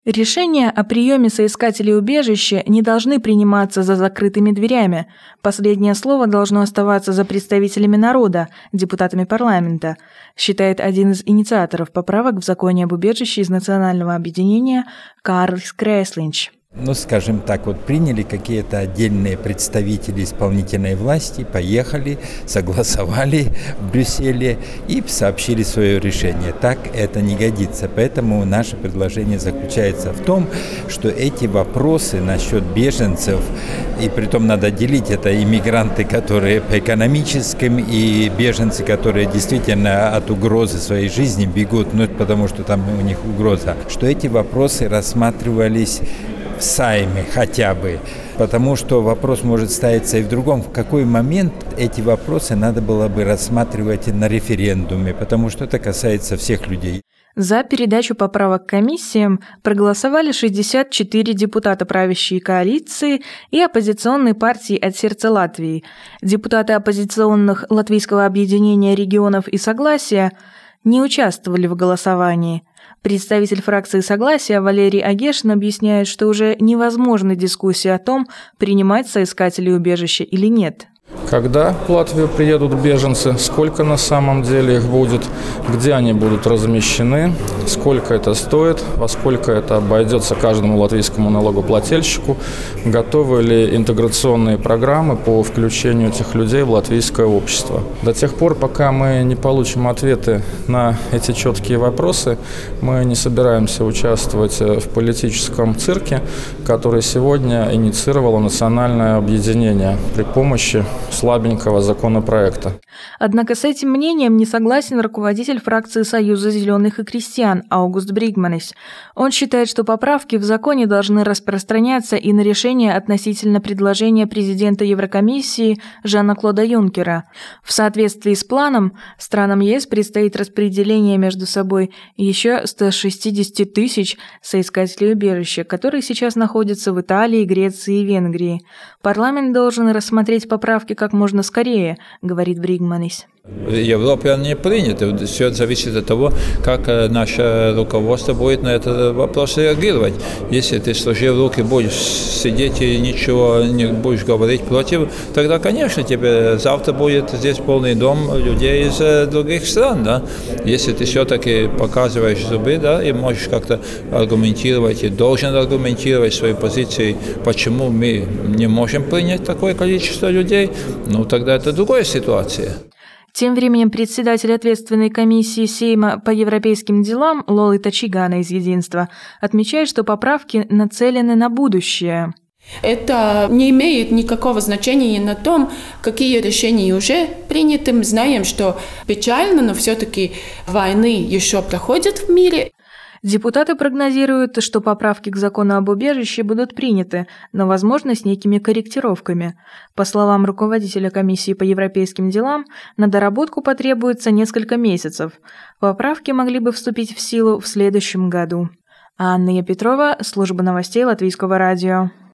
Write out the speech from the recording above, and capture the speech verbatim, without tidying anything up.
Решения о приеме соискателей убежища не должны приниматься за закрытыми дверями. Последнее слово должно оставаться за представителями народа, депутатами парламента, считает один из инициаторов поправок в законе об убежище из Национального объединения Карлс Креслинч. Ну, скажем так, вот приняли какие-то отдельные представители исполнительной власти, поехали, согласовали в Брюсселе и сообщили свое решение. Так это не годится. Поэтому наше предложение заключается в том, что эти вопросы насчет беженцев, и притом надо делить, это иммигранты, которые по экономическим, и беженцы, которые действительно от угрозы своей жизни бегут, ну, потому что там у них угроза, что эти вопросы рассматривались в Сайме хотя бы, потому что вопрос может ставиться и в другом. В какой момент эти вопросы надо было бы рассматривать на референдуме, потому что это касается всех людей. За передачу поправок комиссиям проголосовали шестьдесят четыре депутата правящей коалиции и оппозиционной партии «От сердца Латвии». Депутаты оппозиционных Латвийского объединения регионов и Согласия не участвовали в голосовании. Представитель фракции «Согласия» Валерий Агешин объясняет, что уже невозможна дискуссия о том, принимать соискателей убежища или нет. Когда в Латвию приедут беженцы, сколько на самом деле их будет, где они будут размещены, сколько это стоит, во сколько это обойдется каждому латвийскому налогоплательщику, готовы ли интеграционные программы по включению этих людей в латвийское общество. До тех пор, пока мы не получим ответы на эти четкие вопросы, мы не собираемся участвовать в политическом цирке, который сегодня инициировало Национальное объединение при помощи слабенького законопроекта. Однако с этим мнением не согласен руководитель фракции Союза зеленых и крестьян Аугуст Бригманис. Он считает, что поправки в законе должны распространяться и на решение относительно предложения президента Еврокомиссии Жана-Клода Юнкера. В соответствии с планом, странам ЕС предстоит распределение между собой еще ста шестидесяти тысяч соискателей убежища, которые сейчас находятся в Италии, Греции и Венгрии. Парламент должен рассмотреть поправки как можно скорее, говорит Бригманис. В Европе они приняты. Все зависит от того, как наше руководство будет на этот вопрос реагировать. Если ты, сложив руки, будешь сидеть и ничего не будешь говорить против, тогда, конечно, тебе завтра будет здесь полный дом людей из других стран. Да? Если ты все-таки показываешь зубы, да, и можешь как-то аргументировать, и должен аргументировать свои позиции, почему мы не можем принять такое количество людей, ну тогда это другая ситуация. Тем временем председатель ответственной комиссии Сейма по европейским делам Лолита Чигана из «Единства» отмечает, что поправки нацелены на будущее. Это не имеет никакого значения на том, какие решения уже приняты. Мы знаем, что печально, но все-таки войны еще проходят в мире. Депутаты прогнозируют, что поправки к закону об убежище будут приняты, но, возможно, с некими корректировками. По словам руководителя комиссии по европейским делам, на доработку потребуется несколько месяцев. Поправки могли бы вступить в силу в следующем году. Анна Петрова, служба новостей Латвийского радио.